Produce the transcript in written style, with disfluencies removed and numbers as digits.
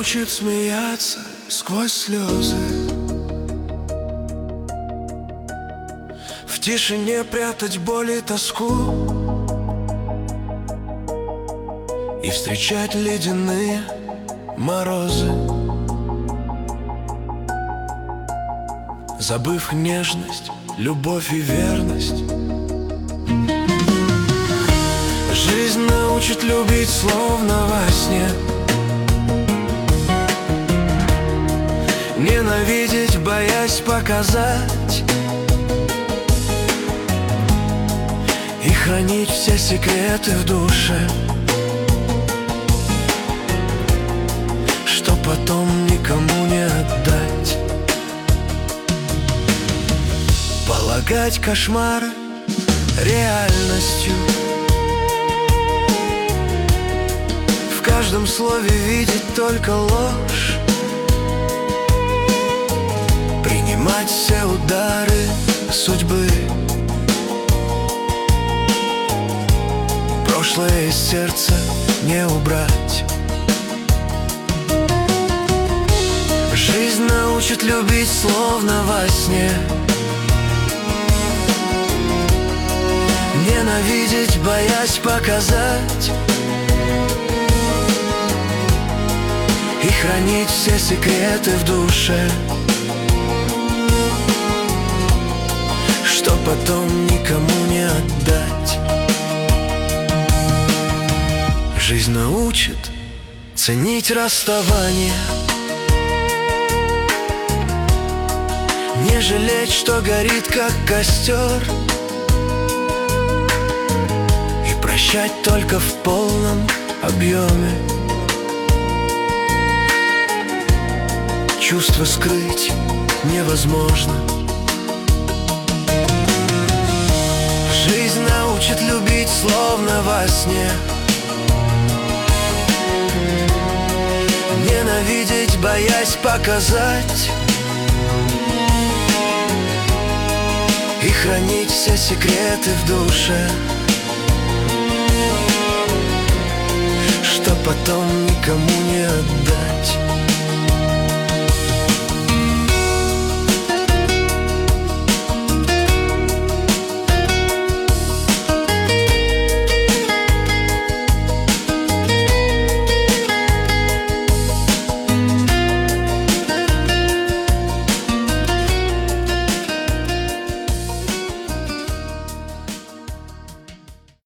научит смеяться сквозь слезы, в тишине прятать боль и тоску и встречать ледяные морозы, забыв нежность, любовь и верность. Жизнь научит любить, словно во сне, ненавидеть, боясь показать, и хранить все секреты в душе, что потом никому не отдать. Полагать кошмары реальностью, в каждом слове видеть только ложь, принимать все удары судьбы, прошлое из сердца не убрать. Жизнь научит любить, словно во сне, ненавидеть, боясь показать, и хранить все секреты в душе, что потом никому не отдать. Жизнь научит ценить расставание, не жалеть, что горит как костер, и прощать только в полном объеме. Чувства скрыть невозможно. Жизнь научит любить, словно во сне, ненавидеть, боясь показать, и хранить все секреты в душе, что потом никому не отдать.